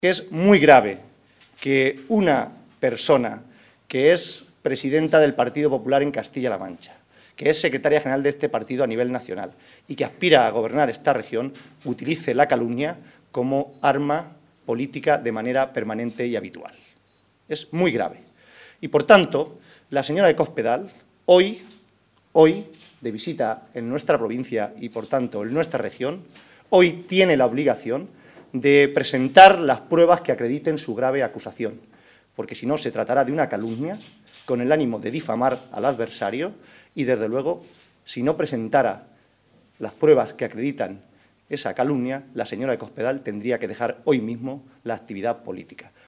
que es muy grave que una persona que es presidenta del Partido Popular en Castilla-La Mancha, que es secretaria general de este partido a nivel nacional y que aspira a gobernar esta región, utilice la calumnia como arma política de manera permanente y habitual. Es muy grave. Y, por tanto, la señora de Cospedal, hoy, de visita en nuestra provincia y, por tanto, en nuestra región, hoy tiene la obligación de presentar las pruebas que acrediten su grave acusación, porque si no se tratará de una calumnia con el ánimo de difamar al adversario y, desde luego, si no presentara las pruebas que acreditan esa calumnia, la señora de Cospedal tendría que dejar hoy mismo la actividad política.